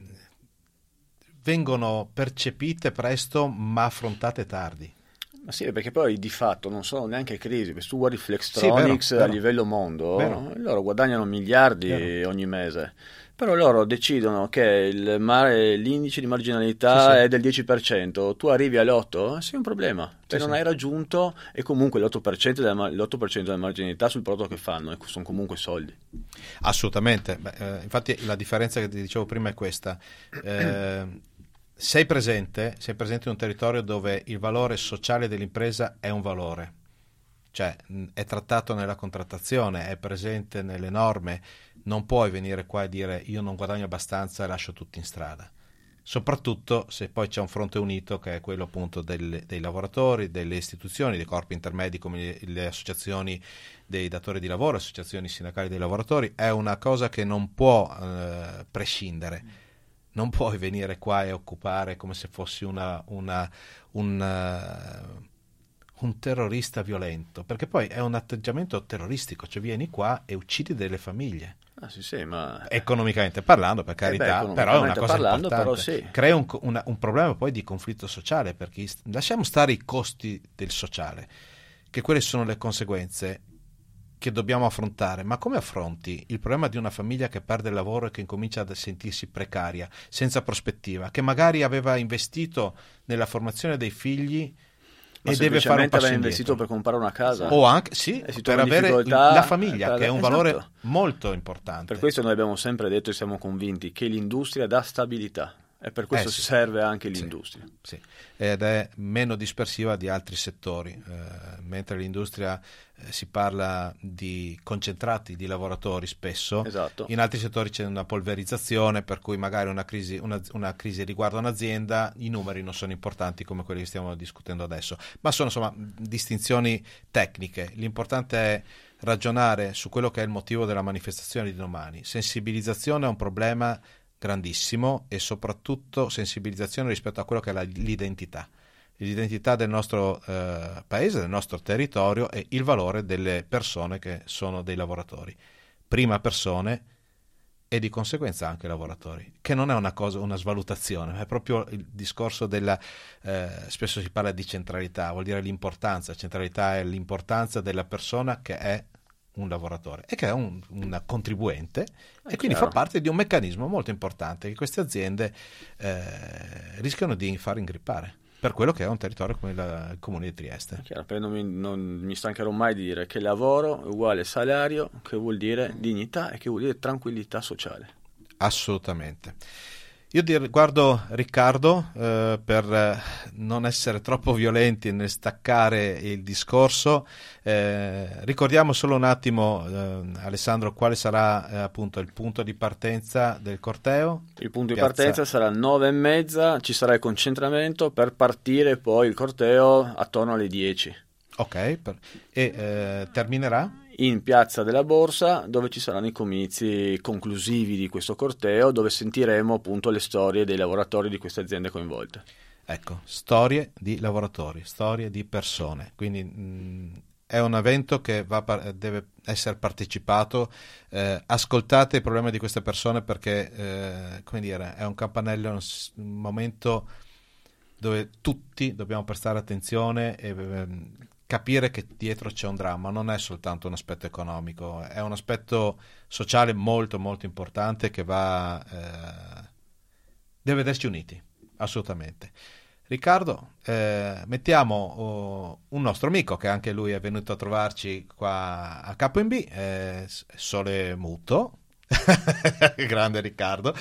vengono percepite presto ma affrontate tardi. Ma sì, perché poi di fatto non sono neanche crisi, perché tu guardi Flextronics a livello mondo, loro guadagnano miliardi ogni mese, Però loro decidono che l'indice di marginalità è del 10%, tu arrivi all'8%, sei un problema, non hai raggiunto, e comunque l'8% della marginalità sul prodotto che fanno, e sono comunque soldi. Assolutamente. Infatti la differenza che ti dicevo prima è questa. Sei presente in un territorio dove il valore sociale dell'impresa è un valore, cioè è trattato nella contrattazione, è presente nelle norme. Non puoi venire qua e dire io non guadagno abbastanza e lascio tutti in strada, soprattutto se poi c'è un fronte unito che è quello appunto dei lavoratori, delle istituzioni, dei corpi intermedi come le associazioni dei datori di lavoro, associazioni sindacali dei lavoratori. È una cosa che non può prescindere. Non puoi venire qua e occupare come se fossi un terrorista violento, perché poi è un atteggiamento terroristico, cioè vieni qua e uccidi delle famiglie. Ma economicamente parlando, per carità, però è una cosa importante. Però sì. Crea un problema poi di conflitto sociale, perché lasciamo stare i costi del sociale, che quelle sono le conseguenze che dobbiamo affrontare, ma come affronti il problema di una famiglia che perde il lavoro e che incomincia a sentirsi precaria, senza prospettiva, che magari aveva investito nella formazione dei figli e deve fare un passo aveva investito per comprare una casa, o anche per avere la famiglia, che è un valore molto importante. Per questo noi abbiamo sempre detto e siamo convinti che l'industria dà stabilità, e per questo serve anche l'industria. Sì. Ed è meno dispersiva di altri settori, mentre l'industria si parla di concentrati di lavoratori spesso, in altri settori c'è una polverizzazione, per cui magari una crisi riguarda un'azienda, i numeri non sono importanti come quelli che stiamo discutendo adesso, ma sono insomma distinzioni tecniche. L'importante è ragionare su quello che è il motivo della manifestazione di domani. Sensibilizzazione è un problema grandissimo, e soprattutto sensibilizzazione rispetto a quello che è l'identità del nostro paese, del nostro territorio, e il valore delle persone che sono dei lavoratori, prima persone e di conseguenza anche lavoratori, che non è una svalutazione, è proprio il discorso della spesso si parla di centralità, vuol dire l'importanza. Centralità è l'importanza della persona che è un lavoratore e che è un contribuente, e quindi fa parte di un meccanismo molto importante che queste aziende rischiano di far ingrippare per quello che è un territorio come il comune di Trieste. Non mi stancherò mai di dire che lavoro è uguale salario, che vuol dire dignità e che vuol dire tranquillità sociale. Assolutamente. Io guardo Riccardo per non essere troppo violenti nel staccare il discorso. Ricordiamo solo un attimo, Alessandro, quale sarà appunto il punto di partenza del corteo? Il punto di partenza sarà 9:30, ci sarà il concentramento per partire poi il corteo attorno alle 10. Ok, e terminerà? In Piazza della Borsa, dove ci saranno i comizi conclusivi di questo corteo, dove sentiremo appunto le storie dei lavoratori di queste aziende coinvolte. Ecco, storie di lavoratori, storie di persone, quindi è un evento che deve essere partecipato. Ascoltate i problemi di queste persone, perché come dire, è un campanello, un momento dove tutti dobbiamo prestare attenzione e capire che dietro c'è un dramma, non è soltanto un aspetto economico, è un aspetto sociale molto molto importante che deve vederci uniti, assolutamente. Riccardo, mettiamo un nostro amico che anche lui è venuto a trovarci qua a KNB, Sole Muto, grande Riccardo,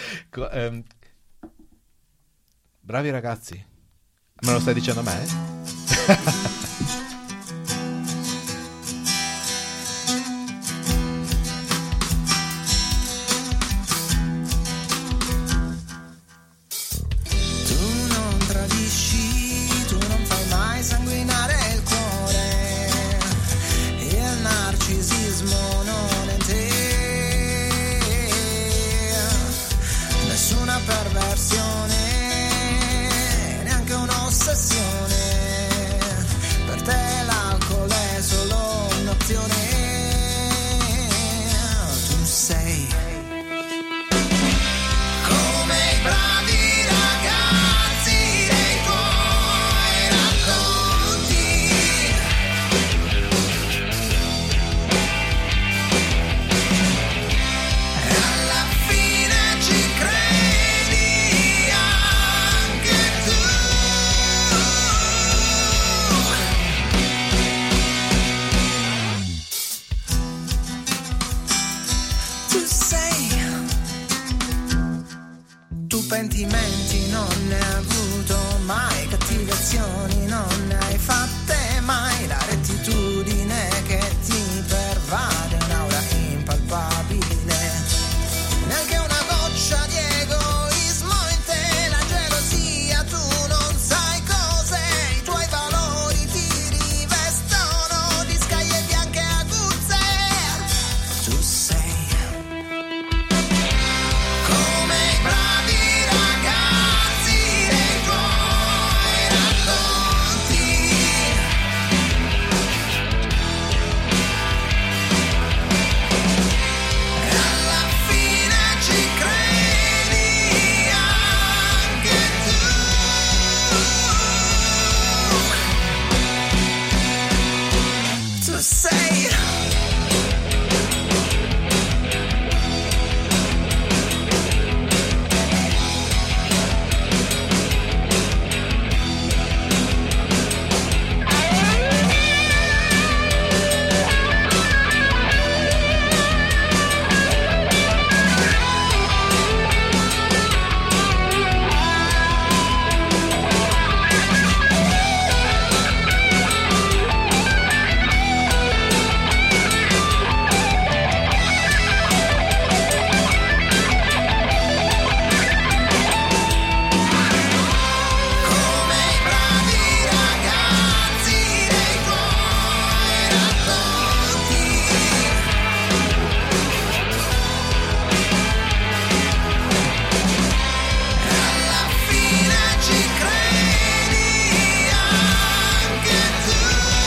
bravi ragazzi, me lo stai dicendo a me? lezioni non ne hai fatte mai, la rettitudine che ti pervade, un'aura impalpabile, neanche una goccia di egoismo in te, la gelosia, tu non sai cos'è, i tuoi valori ti rivestono di scaglie bianche aguzze, tu sei come i bravi ragazzi dei tuoi racconti, e alla fine ci credi anche tu. Tu sei come i bravi ragazzi dei tuoi racconti, e alla fine ci credi anche tu.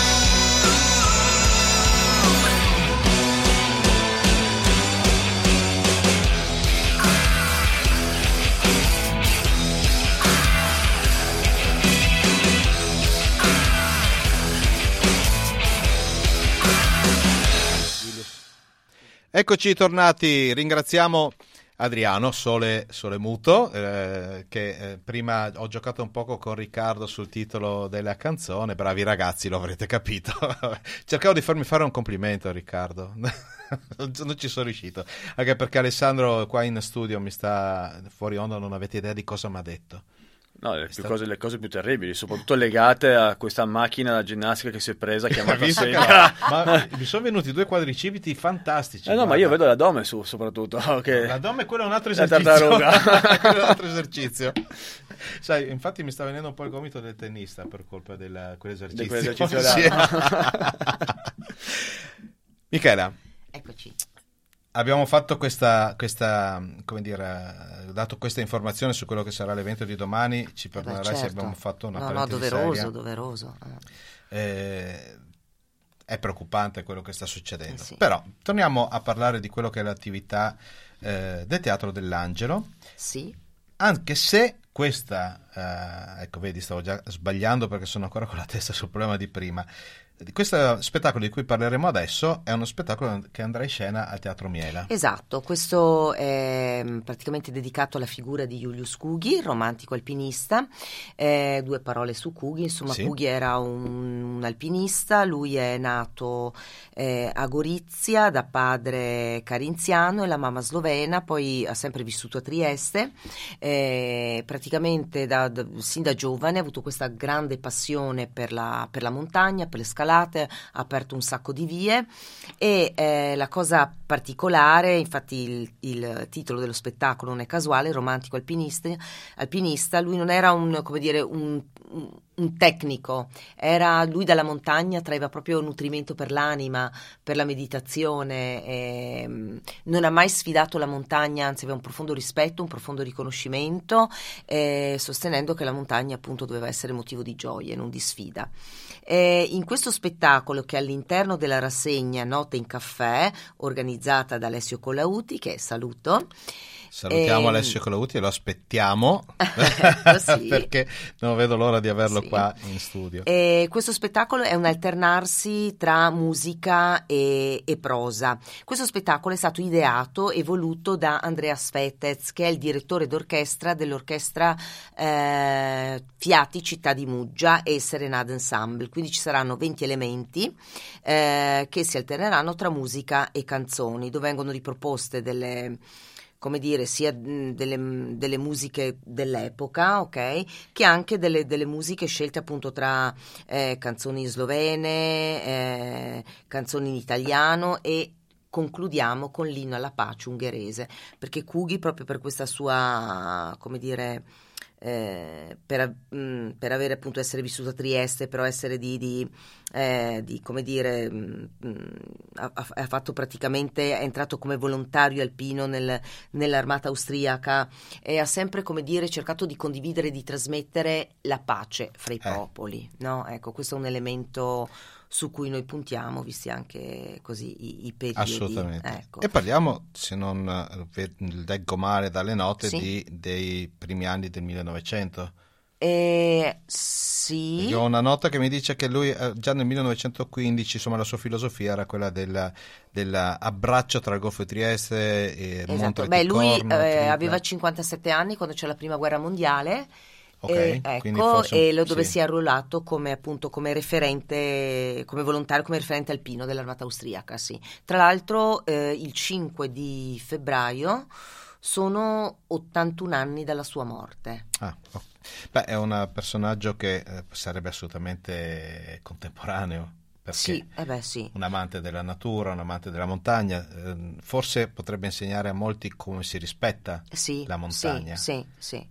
Eccoci tornati, ringraziamo Adriano, Sole Muto, che prima ho giocato un poco con Riccardo sul titolo della canzone, bravi ragazzi, lo avrete capito. Cercavo di farmi fare un complimento a Riccardo, non ci sono riuscito, anche perché Alessandro qua in studio mi sta fuori onda, non avete idea di cosa mi ha detto. No, le cose più terribili, soprattutto legate a questa macchina da ginnastica che si è presa, chiamata Visto che Seneca. ma mi sono venuti due quadricipiti fantastici. No, ma guarda. io vedo l'addome soprattutto. Che... L'addome, quello è un altro La esercizio. tartaruga. Quello è un altro esercizio. Sai, infatti mi sta venendo un po' il gomito del tennista per colpa di quell'esercizio. Di quell'esercizio Sì. là. Michela, Eccoci. abbiamo fatto questa come dire, dato questa informazione su quello che sarà l'evento di domani. Ci perdonerai se certo. abbiamo fatto una No, parentesi doveroso, seria. doveroso. È preoccupante quello che sta succedendo. Sì. Però torniamo a parlare di quello che è l'attività del Teatro dell'Angelo. Sì. Anche se questa, ecco, vedi, stavo già sbagliando perché sono ancora con la testa sul problema di prima. Questo spettacolo di cui parleremo adesso è uno spettacolo che andrà in scena al Teatro Miela. Esatto, questo è praticamente dedicato alla figura di Julius Cugi, romantico alpinista. Due parole su Cugi, insomma, Sì. Cugi era un alpinista, lui è nato a Gorizia da padre carinziano e la mamma slovena, poi ha sempre vissuto a Trieste. Praticamente sin da giovane ha avuto questa grande passione per la montagna, per le scalate, ha aperto un sacco di vie e la cosa particolare, infatti il titolo dello spettacolo non è casuale, romantico alpinista, lui non era un tecnico, era lui dalla montagna traeva proprio nutrimento per l'anima, per la meditazione, non ha mai sfidato la montagna, anzi aveva un profondo rispetto, un profondo riconoscimento, sostenendo che la montagna appunto doveva essere motivo di gioia e non di sfida. In questo spettacolo, che all'interno della rassegna Note in Caffè, organizzata da Alessio Colauti, che saluto. Salutiamo Alessio Colauti e lo aspettiamo sì. perché non vedo l'ora di averlo Sì. qua in studio. Questo spettacolo è un alternarsi tra musica e prosa. Questo spettacolo è stato ideato e voluto da Andreas Fetez, che è il direttore d'orchestra dell'orchestra Fiati Città di Muggia e Serenade Ensemble. Quindi ci saranno 20 elementi che si alterneranno tra musica e canzoni, dove vengono riproposte delle come dire, sia delle musiche dell'epoca, ok, che anche delle musiche scelte appunto tra canzoni slovene, canzoni in italiano, e concludiamo con l'inno alla pace ungherese, perché Kugi, proprio per questa sua, come dire, per avere appunto, essere vissuto a Trieste, però essere di come dire, ha fatto praticamente, è entrato come volontario alpino nell'armata austriaca, e ha sempre, come dire, cercato di condividere e di trasmettere la pace fra i popoli, no? Ecco, questo è un elemento su cui noi puntiamo, visti anche così i periodi. Assolutamente. Ecco. E parliamo, se non leggo male dalle note, Sì. dei primi anni del 1900. Sì. Io ho una nota che mi dice che lui già nel 1915, insomma, la sua filosofia era quella dell'abbraccio tra il Golfo di Trieste e Esatto. Monte Lui Tripla. aveva 57 anni quando c'è la prima guerra mondiale. Quindi Ecco, forse dove sì. si è arruolato come appunto come referente, come volontario, come referente alpino dell'armata austriaca, sì. Tra l'altro il 5 di febbraio sono 81 anni dalla sua morte. Beh, è un personaggio che sarebbe assolutamente contemporaneo, perché Sì, sì. un amante della natura, un amante della montagna, forse potrebbe insegnare a molti come si rispetta la montagna. Sì.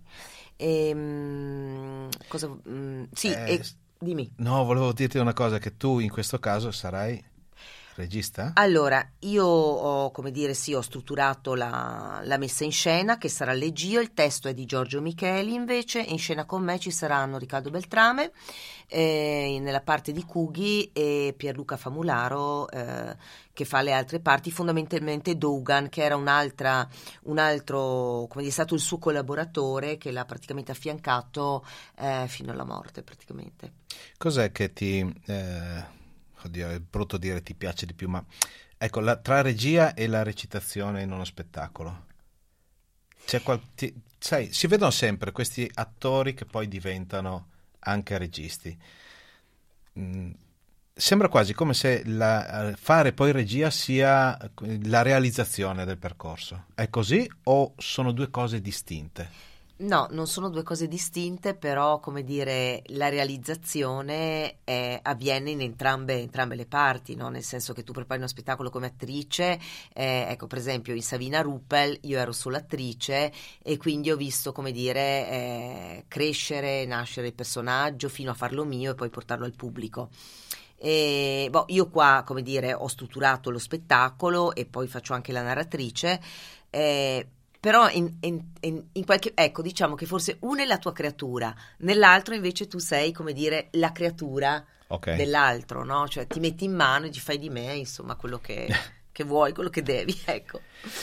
Dimmi. No, volevo dirti una cosa, che tu in questo caso sarai regista? Allora, io ho, come dire, sì, ho strutturato la messa in scena, che sarà Leggio. Il testo è di Giorgio Micheli, invece, e in scena con me ci saranno Riccardo Beltrame nella parte di Kugi, e Pierluca Famularo che fa le altre parti, fondamentalmente Dougan, che era un altro, come dire, è stato il suo collaboratore, che l'ha praticamente affiancato fino alla morte, praticamente. Cos'è che ti... oddio, è brutto dire ti piace di più, ma ecco, tra regia e la recitazione in uno spettacolo sai, si vedono sempre questi attori che poi diventano anche registi. Sembra quasi come se fare poi regia sia la realizzazione del percorso. È così o sono due cose distinte? No, non sono due cose distinte, però, come dire, la realizzazione avviene in entrambe le parti, no? Nel senso che tu prepari uno spettacolo come attrice, ecco, per esempio in Savina Ruppel io ero solo attrice, e quindi ho visto, come dire, crescere, nascere il personaggio fino a farlo mio e poi portarlo al pubblico. Io qua, come dire, ho strutturato lo spettacolo e poi faccio anche la narratrice, però in qualche, ecco, diciamo che forse una è la tua creatura, nell'altro invece tu sei, come dire, la creatura dell'altro, no? Cioè ti metti in mano e ci fai di me, insomma, quello che vuoi, quello che devi, ecco.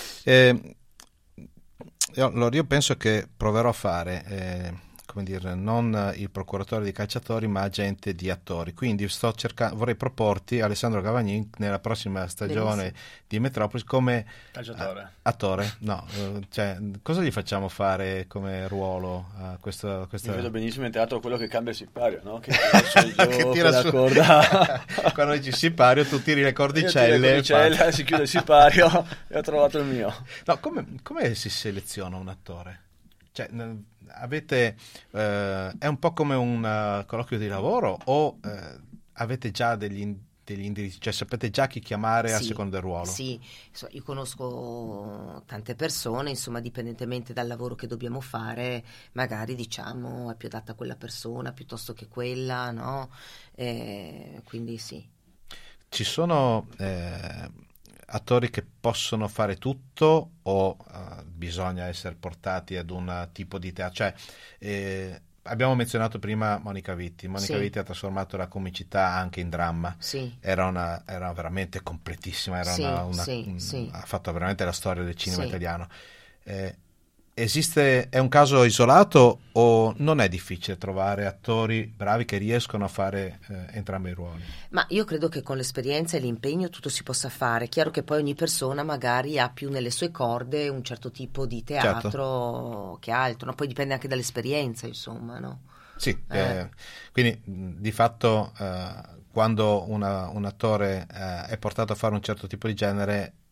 Io penso che proverò a fare, come dire, non il procuratore di calciatori, ma agente di attori. Quindi vorrei proporti Alessandro Gavagnin nella prossima stagione di Metropolis come calciatore. Attore. No, cioè, cosa gli facciamo fare come ruolo a questo? Io vedo benissimo in teatro quello che cambia il sipario, no? Che tira la su corda. Quando dici sipario tu tiri le cordicelle, si chiude il sipario e ho trovato il mio. No, come si seleziona un attore? Cioè, avete è un po' come un colloquio di lavoro o avete già degli indirizzi, cioè sapete già chi chiamare a seconda del ruolo? Sì, io conosco tante persone, insomma, dipendentemente dal lavoro che dobbiamo fare, magari diciamo è più adatta a quella persona piuttosto che quella, no? Quindi sì. Ci sono attori che possono fare tutto o bisogna essere portati ad un tipo di teatro? Cioè, abbiamo menzionato prima Monica Vitti. Vitti ha trasformato la comicità anche in dramma. Sì. Era veramente completissima, ha fatto veramente la storia del cinema italiano. È un caso isolato o non è difficile trovare attori bravi che riescono a fare entrambi i ruoli? Ma io credo che con l'esperienza e l'impegno tutto si possa fare. Chiaro che poi ogni persona magari ha più nelle sue corde un certo tipo di teatro che altro, no? Poi dipende anche dall'esperienza, insomma, no? Sì, quindi di fatto quando un attore è portato a fare un certo tipo di genere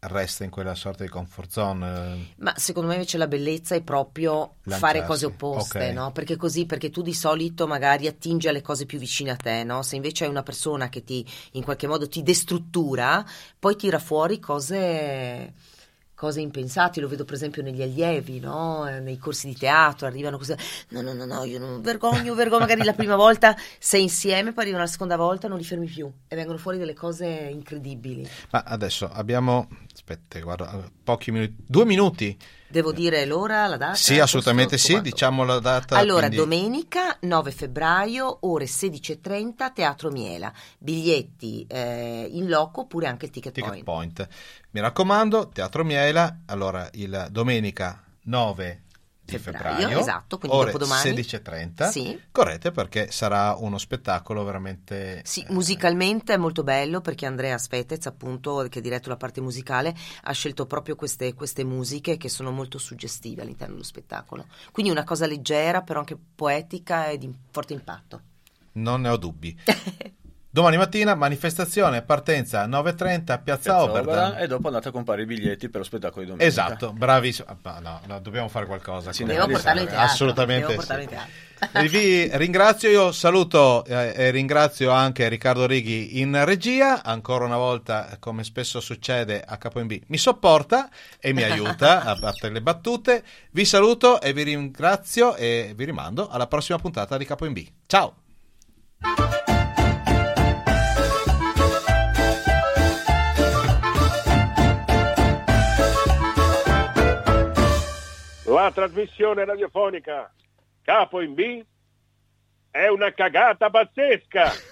resta in quella sorta di comfort zone. Ma secondo me invece la bellezza è proprio fare cose opposte, okay. No? Perché tu di solito magari attingi alle cose più vicine a te, no? Se invece hai una persona che ti in qualche modo ti destruttura, poi tira fuori cose impensate. Lo vedo per esempio negli allievi, no? Nei corsi di teatro arrivano così, no, io non vergogno, magari la prima volta sei insieme, poi arrivano la seconda volta, non li fermi più e vengono fuori delle cose incredibili. Ma adesso abbiamo, aspetta, guarda, pochi minuti, 2 minuti. Devo dire l'ora, la data? Sì, assolutamente sì, diciamo la data. Allora, quindi... domenica 9 febbraio, ore 16:30, Teatro Miela. Biglietti in loco oppure anche il Ticket Point. Mi raccomando, Teatro Miela, allora il domenica 9 di febbraio, esatto, quindi ore dopodomani 16:30. Sì. Corrette perché sarà uno spettacolo veramente musicalmente è molto bello, perché Andrea Svetez, appunto, che ha diretto la parte musicale, ha scelto proprio queste musiche che sono molto suggestive all'interno dello spettacolo, quindi una cosa leggera però anche poetica e di forte impatto. Non ne ho dubbi. Domani mattina manifestazione, partenza 9:30, Piazza Oberdan, e dopo andate a comprare i biglietti per lo spettacolo di domenica. Esatto, bravissimo. No, dobbiamo fare qualcosa. Devo portarlo in teatro. Assolutamente. Vi ringrazio, io saluto e ringrazio anche Riccardo Righi in regia, ancora una volta, come spesso succede a Capo B, mi sopporta e mi aiuta a battere le battute. Vi saluto e vi ringrazio e vi rimando alla prossima puntata di Capo B. Ciao! La trasmissione radiofonica Capo in B è una cagata pazzesca.